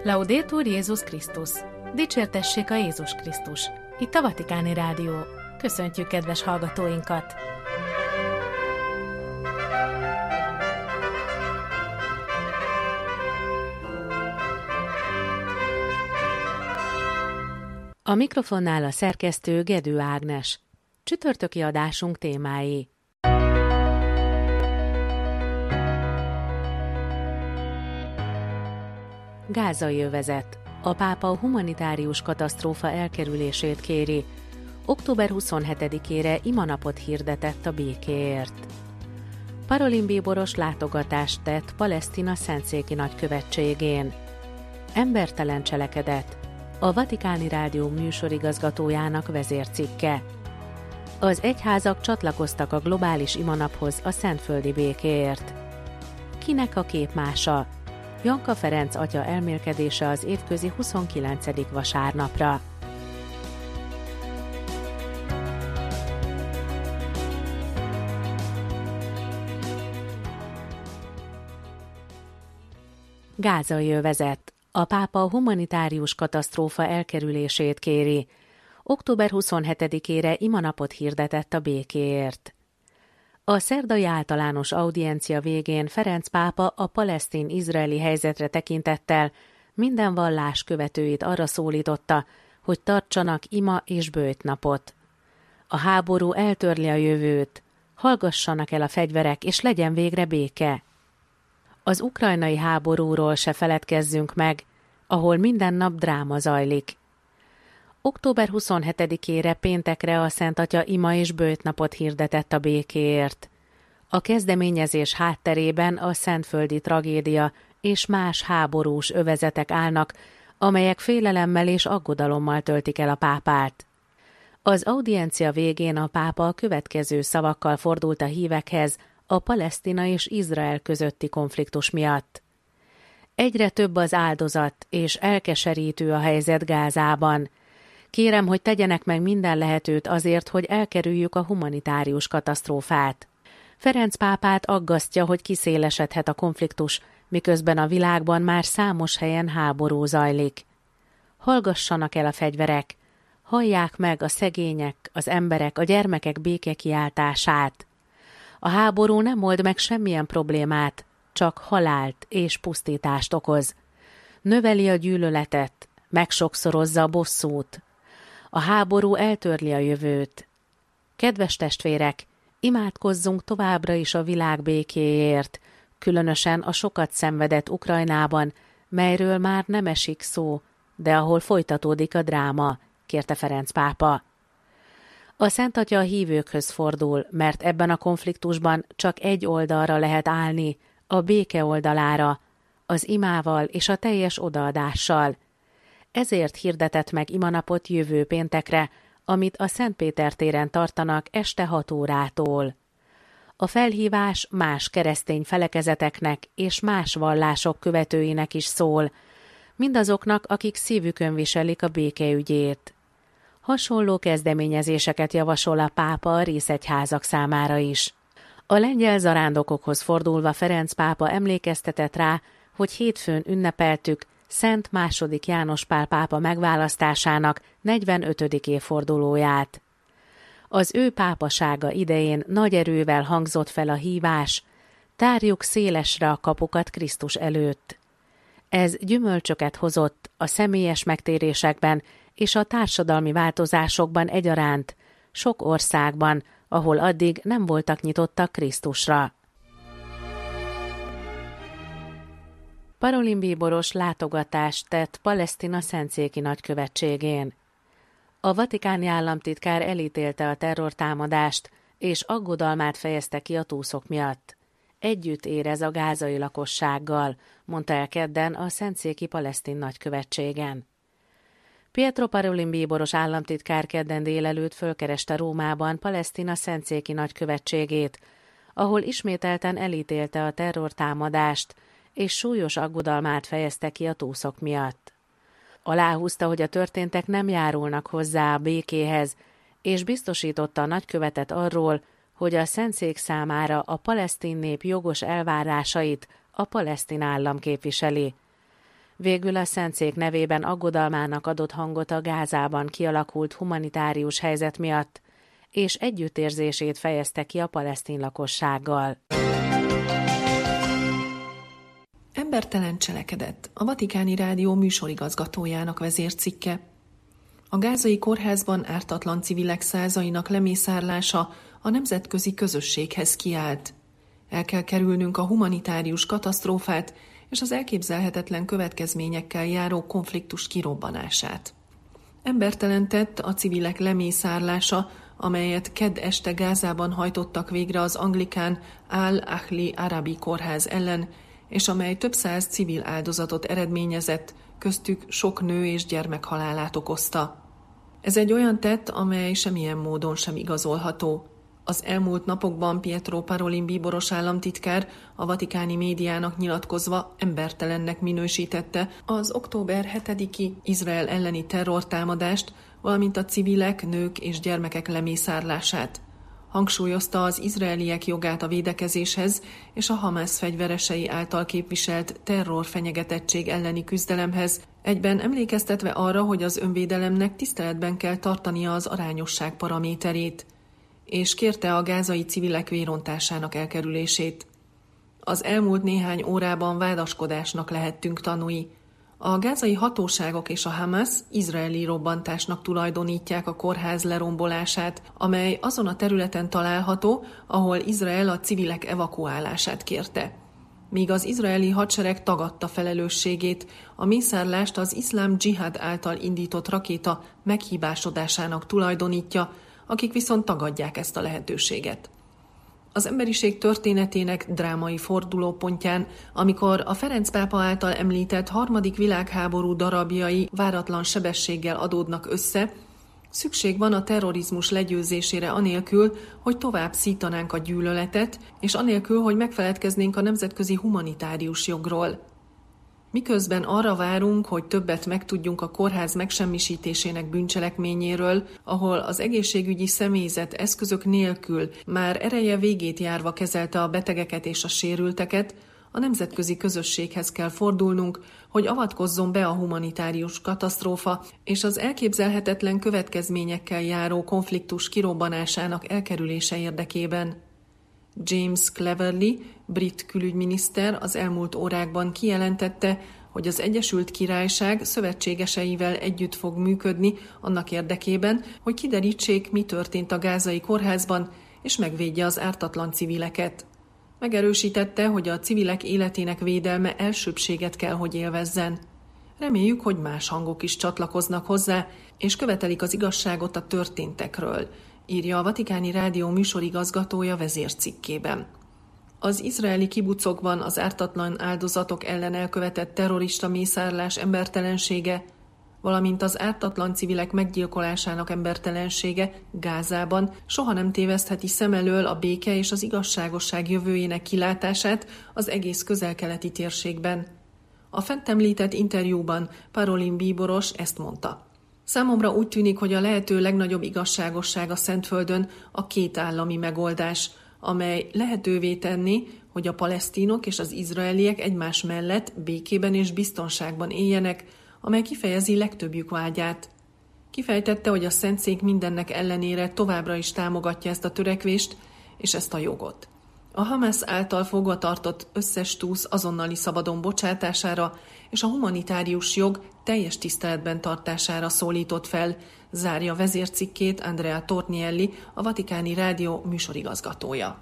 Laudetur Jézus Krisztus! Dicsértessék a Jézus Krisztus! Itt a Vatikáni Rádió. Köszöntjük kedves hallgatóinkat! A mikrofonnál a szerkesztő Gedő Ágnes. Csütörtöki adásunk témái. Gázai övezet. A pápa a humanitárius katasztrófa elkerülését kéri. Október 27-ére imanapot hirdetett a békéért. Parolin bíboros látogatást tett Palesztina szentszéki nagykövetségén. Embertelen cselekedet. A Vatikáni Rádió műsorigazgatójának vezércikke. Az egyházak csatlakoztak a globális imanaphoz a szentföldi békéért. Kinek a képmása? Janka Ferenc atya elmélkedése az évközi 29. vasárnapra. Gázai övezet. A pápa a humanitárius katasztrófa elkerülését kéri. Október 27-ére imanapot hirdetett a békéért. A szerdai általános audiencia végén Ferenc pápa a palesztin-izraeli helyzetre tekintettel minden vallás követőit arra szólította, hogy tartsanak ima és böjtnapot. A háború eltörli a jövőt, hallgassanak el a fegyverek, és legyen végre béke. Az ukrajnai háborúról se feledkezzünk meg, ahol minden nap dráma zajlik. Október 27-ére péntekre a Szent Atya ima és böjtnapot hirdetett a békéért. A kezdeményezés hátterében a szentföldi tragédia és más háborús övezetek állnak, amelyek félelemmel és aggodalommal töltik el a pápát. Az audiencia végén a pápa a következő szavakkal fordult a hívekhez a Palesztina és Izrael közötti konfliktus miatt. Egyre több az áldozat, és elkeserítő a helyzet Gázában. Kérem, hogy tegyenek meg minden lehetőt azért, hogy elkerüljük a humanitárius katasztrófát. Ferenc pápát aggasztja, hogy kiszélesedhet a konfliktus, miközben a világban már számos helyen háború zajlik. Hallgassanak el a fegyverek, hallják meg a szegények, az emberek, a gyermekek békekiáltását. A háború nem old meg semmilyen problémát, csak halált és pusztítást okoz. Növeli a gyűlöletet, megsokszorozza a bosszút. A háború eltörli a jövőt. Kedves testvérek, imádkozzunk továbbra is a világ békéért, különösen a sokat szenvedett Ukrajnában, melyről már nem esik szó, de ahol folytatódik a dráma, kérte Ferenc pápa. A Szent Atya a hívőkhöz fordul, mert ebben a konfliktusban csak egy oldalra lehet állni, a béke oldalára, az imával és a teljes odaadással. Ezért hirdetett meg imanapot jövő péntekre, amit a Szent Péter téren tartanak este 6 órától. A felhívás más keresztény felekezeteknek és más vallások követőinek is szól, mindazoknak, akik szívükön viselik a békeügyét. Hasonló kezdeményezéseket javasol a pápa a részegyházak számára is. A lengyel zarándokokhoz fordulva Ferenc pápa emlékeztetett rá, hogy hétfőn ünnepeltük Szent II. János Pál pápa megválasztásának 45. évfordulóját. Az ő pápasága idején nagy erővel hangzott fel a hívás, tárjuk szélesre a kapukat Krisztus előtt. Ez gyümölcsöket hozott a személyes megtérésekben és a társadalmi változásokban egyaránt, sok országban, ahol addig nem voltak nyitottak Krisztusra. Parolin bíboros látogatást tett Palesztina szentszéki nagykövetségén. A vatikáni államtitkár elítélte a terrortámadást, és aggodalmát fejezte ki a túszok miatt. Együtt érez a gázai lakossággal, mondta el kedden a szentszéki palesztin nagykövetségen. Pietro Parolin bíboros államtitkár kedden délelőtt fölkereste Rómában Palesztina szentszéki nagykövetségét, ahol ismételten elítélte a terrortámadást, és súlyos aggodalmát fejezte ki a túszok miatt. Aláhúzta, hogy a történtek nem járulnak hozzá a békéhez, és biztosította a nagykövetet arról, hogy a szentszék számára a palesztin nép jogos elvárásait a palesztin állam képviseli. Végül a Szentszék nevében aggodalmának adott hangot a Gázában kialakult humanitárius helyzet miatt, és együttérzését fejezte ki a palesztin lakossággal. Embertelen cselekedet, a Vatikáni Rádió műsorigazgatójának vezércikke. A gázai kórházban ártatlan civilek százainak lemészárlása a nemzetközi közösséghez kiállt. El kell kerülnünk a humanitárius katasztrófát és az elképzelhetetlen következményekkel járó konfliktus kirobbanását. Embertelen tett a civilek lemészárlása, amelyet kedd este Gázában hajtottak végre az anglikán Al-Ahli Arabi kórház ellen, és amely több száz civil áldozatot eredményezett, köztük sok nő és gyermek halálát okozta. Ez egy olyan tett, amely semmilyen módon sem igazolható. Az elmúlt napokban Pietro Parolin bíboros államtitkár a vatikáni médiának nyilatkozva embertelennek minősítette az október 7-i Izrael elleni terrortámadást, valamint a civilek, nők és gyermekek lemészárlását. Hangsúlyozta az izraeliek jogát a védekezéshez és a Hamász fegyveresei által képviselt terrorfenyegetettség elleni küzdelemhez, egyben emlékeztetve arra, hogy az önvédelemnek tiszteletben kell tartania az arányosság paraméterét, és kérte a gázai civilek vérontásának elkerülését. Az elmúlt néhány órában vádaskodásnak lehettünk tanúi. A gázai hatóságok és a Hamász izraeli robbantásnak tulajdonítják a kórház lerombolását, amely azon a területen található, ahol Izrael a civilek evakuálását kérte. Míg az izraeli hadsereg tagadta felelősségét, a mészárlást az iszlám dzsihad által indított rakéta meghibásodásának tulajdonítja, akik viszont tagadják ezt a lehetőséget. Az emberiség történetének drámai fordulópontján, amikor a Ferenc pápa által említett harmadik világháború darabjai váratlan sebességgel adódnak össze, szükség van a terrorizmus legyőzésére anélkül, hogy tovább szítanánk a gyűlöletet, és anélkül, hogy megfeledkeznénk a nemzetközi humanitárius jogról. Miközben arra várunk, hogy többet megtudjunk a kórház megsemmisítésének bűncselekményéről, ahol az egészségügyi személyzet eszközök nélkül már ereje végét járva kezelte a betegeket és a sérülteket, a nemzetközi közösséghez kell fordulnunk, hogy avatkozzon be a humanitárius katasztrófa és az elképzelhetetlen következményekkel járó konfliktus kirobbanásának elkerülése érdekében. James Cleverly, brit külügyminiszter az elmúlt órákban kijelentette, hogy az Egyesült Királyság szövetségeseivel együtt fog működni annak érdekében, hogy kiderítsék, mi történt a gázai kórházban, és megvédje az ártatlan civileket. Megerősítette, hogy a civilek életének védelme elsőbbséget kell, hogy élvezzen. Reméljük, hogy más hangok is csatlakoznak hozzá, és követelik az igazságot a történtekről, írja a Vatikáni Rádió műsorigazgatója vezércikkében. Az izraeli kibucokban az ártatlan áldozatok ellen elkövetett terrorista mészárlás embertelensége, valamint az ártatlan civilek meggyilkolásának embertelensége Gázában soha nem tévesztheti szem elől a béke és az igazságosság jövőjének kilátását az egész közel-keleti térségben. A fent említett interjúban Parolin bíboros ezt mondta. Számomra úgy tűnik, hogy a lehető legnagyobb igazságosság a Szentföldön a két állami megoldás, amely lehetővé tenni, hogy a palesztinok és az izraeliek egymás mellett békében és biztonságban éljenek, amely kifejezi legtöbbjük vágyát. Kifejtette, hogy a Szentszék mindennek ellenére továbbra is támogatja ezt a törekvést és ezt a jogot. A Hamász által fogva tartott összes túsz azonnali szabadon bocsátására és a humanitárius jog teljes tiszteletben tartására szólított fel, zárja vezércikkét Andrea Tornielli, a Vatikáni Rádió műsorigazgatója.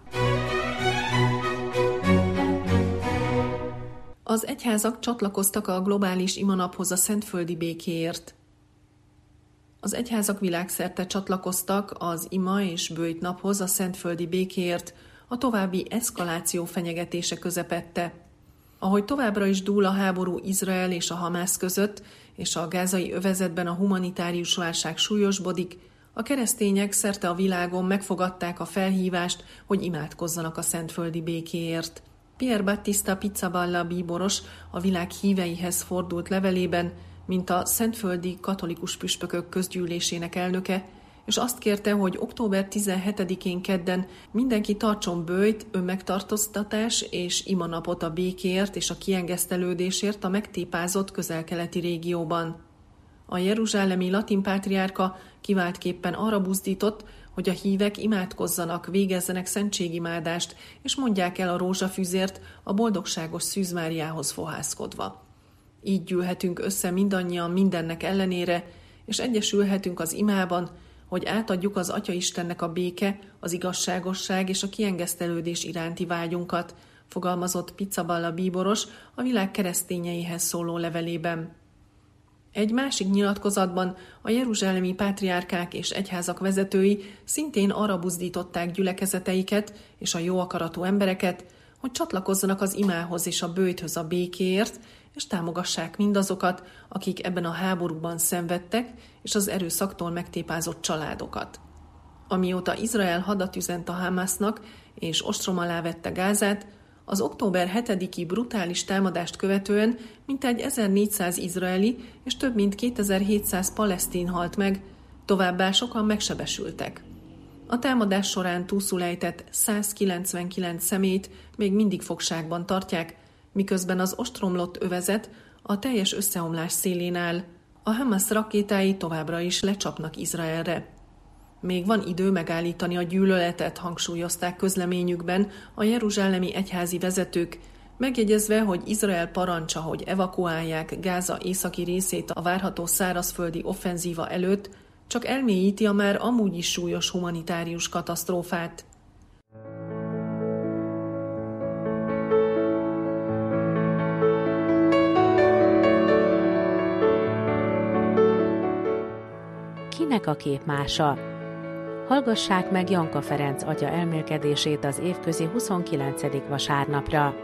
Az egyházak csatlakoztak a globális imanaphoz a szentföldi békéért. Az egyházak világszerte csatlakoztak az ima és bőjt naphoz a szentföldi békéért, a további eszkaláció fenyegetése közepette. Ahogy továbbra is dúl a háború Izrael és a Hamász között, és a gázai övezetben a humanitárius válság súlyosbodik, a keresztények szerte a világon megfogadták a felhívást, hogy imádkozzanak a szentföldi békéért. Pier Battista Pizzaballa bíboros a világ híveihez fordult levelében, mint a szentföldi katolikus püspökök közgyűlésének elnöke, és azt kérte, hogy október 17-én kedden mindenki tartson böjt, önmegtartóztatás és imanapot a békéért és a kiengesztelődésért a megtépázott közel-keleti régióban. A jeruzsálemi latin pátriárka kiváltképpen arra buzdított, hogy a hívek imádkozzanak, végezzenek szentségimádást, és mondják el a rózsafűzért a boldogságos Szűz Máriához fohászkodva. Így gyűlhetünk össze mindannyian mindennek ellenére, és egyesülhetünk az imában, hogy átadjuk az Atya-Istennek a béke, az igazságosság és a kiengesztelődés iránti vágyunkat, fogalmazott Pizzaballa bíboros a világ keresztényeihez szóló levelében. Egy másik nyilatkozatban a jeruzsálemi pátriárkák és egyházak vezetői szintén arra buzdították gyülekezeteiket és a jó akaratú embereket, hogy csatlakozzanak az imához és a böjthöz a békéért, és támogassák mindazokat, akik ebben a háborúban szenvedtek, és az erőszaktól megtépázott családokat. Amióta Izrael hadat üzent a Hamásznak és ostrom alá vette Gázát, az október 7-i brutális támadást követően mintegy 1400 izraeli és több mint 2700 palesztin halt meg, továbbá sokan megsebesültek. A támadás során túlszul ejtett 199 személyt még mindig fogságban tartják, miközben az ostromlott övezet a teljes összeomlás szélén áll. A Hamász rakétái továbbra is lecsapnak Izraelre. Még van idő megállítani a gyűlöletet, hangsúlyozták közleményükben a jeruzsálemi egyházi vezetők, megjegyezve, hogy Izrael parancsa, hogy evakuálják Gáza északi részét a várható szárazföldi offenzíva előtt, csak elmélyíti a már amúgy is súlyos humanitárius katasztrófát. Kinek a képmása? Hallgassák meg Janka Ferenc atya elmélkedését az évközi 29. vasárnapra.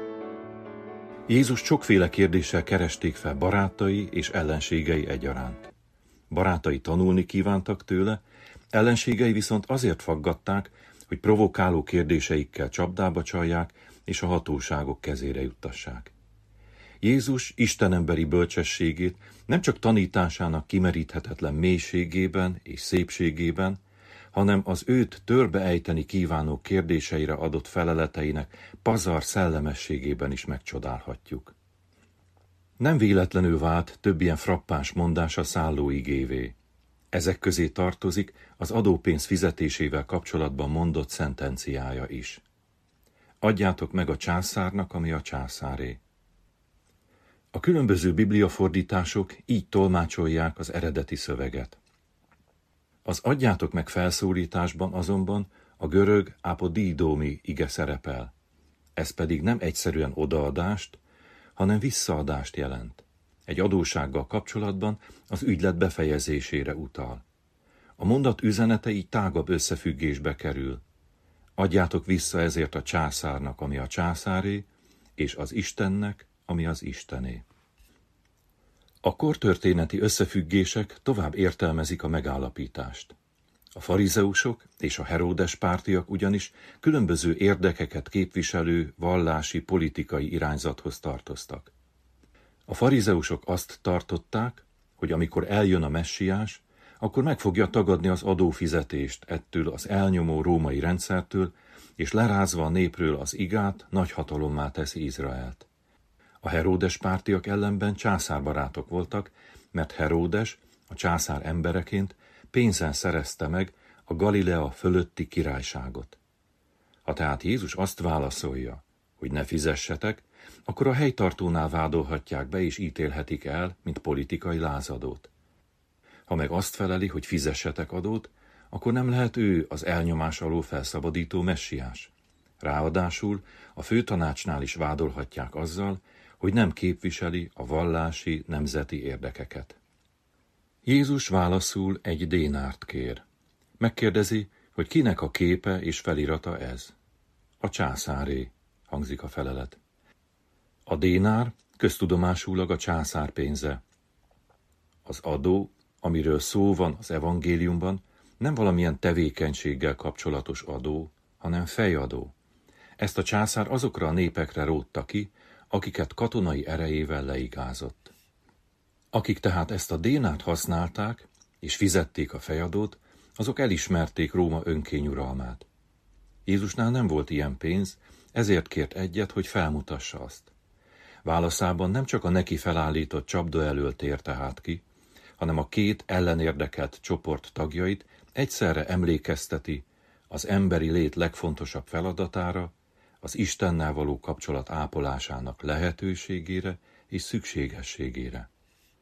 Jézus sokféle kérdéssel keresték fel barátai és ellenségei egyaránt. Barátai tanulni kívántak tőle, ellenségei viszont azért faggatták, hogy provokáló kérdéseikkel csapdába csalják és a hatóságok kezére juttassák. Jézus istenemberi bölcsességét nem csak tanításának kimeríthetetlen mélységében és szépségében, hanem az őt törbe ejteni kívánó kérdéseire adott feleleteinek pazar szellemességében is megcsodálhatjuk. Nem véletlenül vált több ilyen frappáns mondása szállóigévé. Ezek közé tartozik az adópénz fizetésével kapcsolatban mondott szentenciája is. Adjátok meg a császárnak, ami a császáré. A különböző bibliafordítások így tolmácsolják az eredeti szöveget. Az adjátok meg felszólításban azonban a görög apodídomi ige szerepel. Ez pedig nem egyszerűen odaadást, hanem visszaadást jelent. Egy adóssággal kapcsolatban az ügylet befejezésére utal. A mondat üzenete így tágabb összefüggésbe kerül. Adjátok vissza ezért a császárnak, ami a császáré, és az Istennek, ami az Istené. A kortörténeti összefüggések tovább értelmezik a megállapítást. A farizeusok és a Heródes pártiak ugyanis különböző érdekeket képviselő vallási politikai irányzathoz tartoztak. A farizeusok azt tartották, hogy amikor eljön a messiás, akkor meg fogja tagadni az adófizetést ettől az elnyomó római rendszertől, és lerázva a népről az igát, nagyhatalommá teszi Izraelt. A Heródes pártiak ellenben császárbarátok voltak, mert Heródes a császár embereként pénzen szerezte meg a Galilea fölötti királyságot. Ha tehát Jézus azt válaszolja, hogy ne fizessetek, akkor a helytartónál vádolhatják be és ítélhetik el, mint politikai lázadót. Ha meg azt feleli, hogy fizessetek adót, akkor nem lehet ő az elnyomás alól felszabadító messiás. Ráadásul a főtanácsnál is vádolhatják azzal, hogy nem képviseli a vallási nemzeti érdekeket. Jézus válaszul egy dénárt kér. Megkérdezi, hogy kinek a képe és felirata ez. A császáré, hangzik a felelet. A dénár köztudomásulag a császár pénze. Az adó, amiről szó van az evangéliumban, nem valamilyen tevékenységgel kapcsolatos adó, hanem fejadó. Ezt a császár azokra a népekre rótta ki, akiket katonai erejével leigázott. Akik tehát ezt a dénárt használták, és fizették a fejadót, azok elismerték Róma önkényuralmát. Jézusnál nem volt ilyen pénz, ezért kért egyet, hogy felmutassa azt. Válaszában nem csak a neki felállított csapda elől térte hát ki, hanem a két ellenérdekelt csoport tagjait egyszerre emlékezteti az emberi lét legfontosabb feladatára, az Istennel való kapcsolat ápolásának lehetőségére és szükségességére.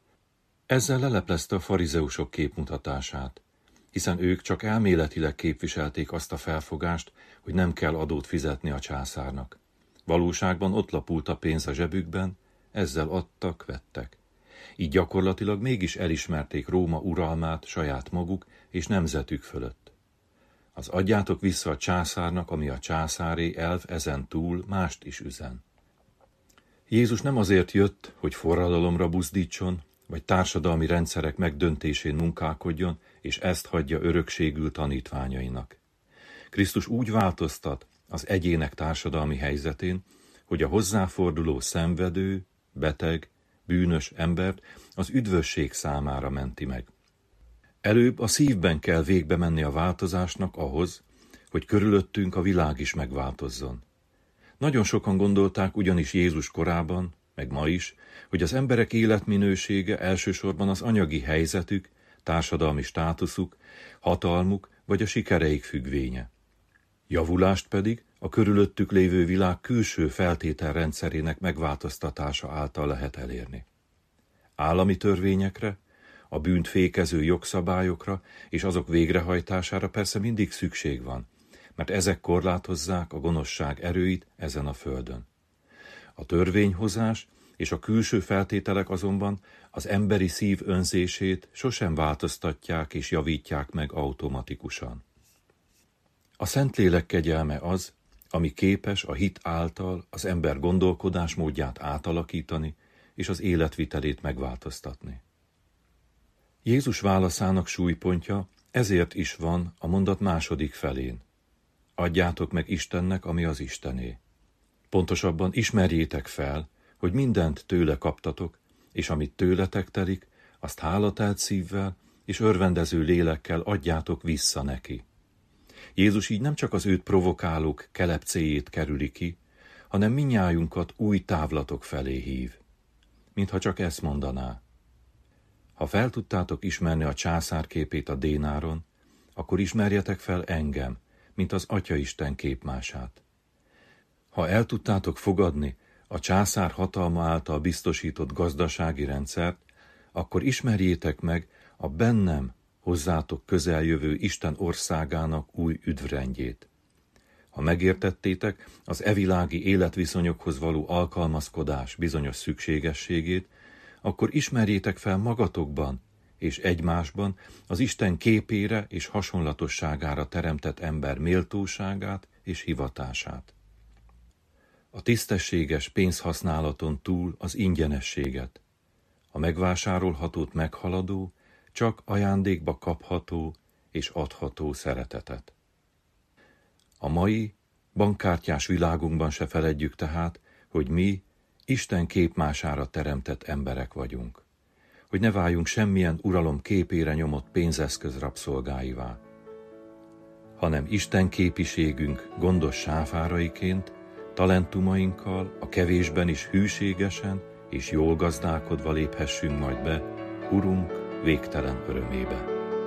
Ezzel leleplezte a farizeusok képmutatását, hiszen ők csak elméletileg képviselték azt a felfogást, hogy nem kell adót fizetni a császárnak. Valóságban ott lapult a pénz a zsebükben, ezzel adtak, vettek. Így gyakorlatilag mégis elismerték Róma uralmát saját maguk és nemzetük fölött. Az adjátok vissza a császárnak, ami a császáré elv ezen túl mást is üzen. Jézus nem azért jött, hogy forradalomra buzdítson, vagy társadalmi rendszerek megdöntésén munkálkodjon, és ezt hagyja örökségül tanítványainak. Krisztus úgy változtat az egyének társadalmi helyzetén, hogy a hozzáforduló szenvedő, beteg, bűnös embert az üdvösség számára menti meg. Előbb a szívben kell végbe menni a változásnak ahhoz, hogy körülöttünk a világ is megváltozzon. Nagyon sokan gondolták ugyanis Jézus korában, meg ma is, hogy az emberek életminősége elsősorban az anyagi helyzetük, társadalmi státuszuk, hatalmuk vagy a sikereik függvénye. Javulást pedig a körülöttük lévő világ külső feltételrendszerének megváltoztatása által lehet elérni. Állami törvényekre, a bűnt fékező jogszabályokra és azok végrehajtására persze mindig szükség van, mert ezek korlátozzák a gonoszság erőit ezen a földön. A törvényhozás és a külső feltételek azonban az emberi szív önzését sosem változtatják és javítják meg automatikusan. A Szentlélek kegyelme az, ami képes a hit által az ember gondolkodásmódját átalakítani és az életvitelét megváltoztatni. Jézus válaszának súlypontja ezért is van a mondat második felén. Adjátok meg Istennek, ami az Istené. Pontosabban ismerjétek fel, hogy mindent tőle kaptatok, és amit tőletek telik, azt hálatelt szívvel és örvendező lélekkel adjátok vissza neki. Jézus így nem csak az őt provokálók kelepcéjét kerüli ki, hanem mindnyájunkat új távlatok felé hív. Mintha csak ezt mondaná. Ha fel tudtátok ismerni a császár képét a dénáron, akkor ismerjetek fel engem, mint az Atyaisten képmását. Ha el tudtátok fogadni a császár hatalma által biztosított gazdasági rendszert, akkor ismerjétek meg a bennem hozzátok közeljövő Isten országának új üdvrendjét. Ha megértettétek az evilági életviszonyokhoz való alkalmazkodás bizonyos szükségességét, akkor ismerjétek fel magatokban és egymásban az Isten képére és hasonlatosságára teremtett ember méltóságát és hivatását. A tisztességes pénzhasználaton túl az ingyenességet, a megvásárolhatót meghaladó, csak ajándékba kapható és adható szeretetet. A mai, bankkártyás világunkban se feledjük tehát, hogy mi Isten képmására teremtett emberek vagyunk, hogy ne váljunk semmilyen uralom képére nyomott pénzeszköz rabszolgáivá, hanem Isten képiségünk gondos sáfáraiként, talentumainkkal, a kevésben is hűségesen és jól gazdálkodva léphessünk majd be Urunk végtelen örömébe.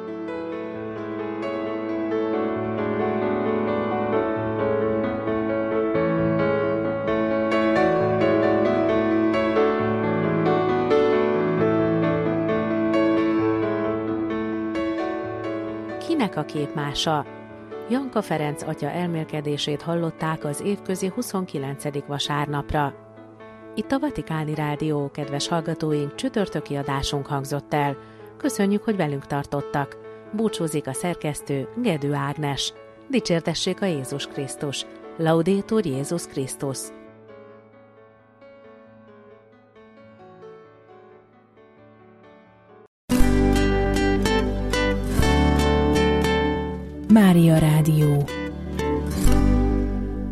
Kinek a képmása? Janka Ferenc atya elmélkedését hallották az évközi 29. vasárnapra. Itt a Vatikáni Rádió, kedves hallgatóink, csütörtöki adásunk hangzott el. Köszönjük, hogy velünk tartottak. Búcsúzik a szerkesztő, Gedő Ágnes. Dicsértessék a Jézus Krisztus. Laudetur Jézus Krisztus. Mária Rádió.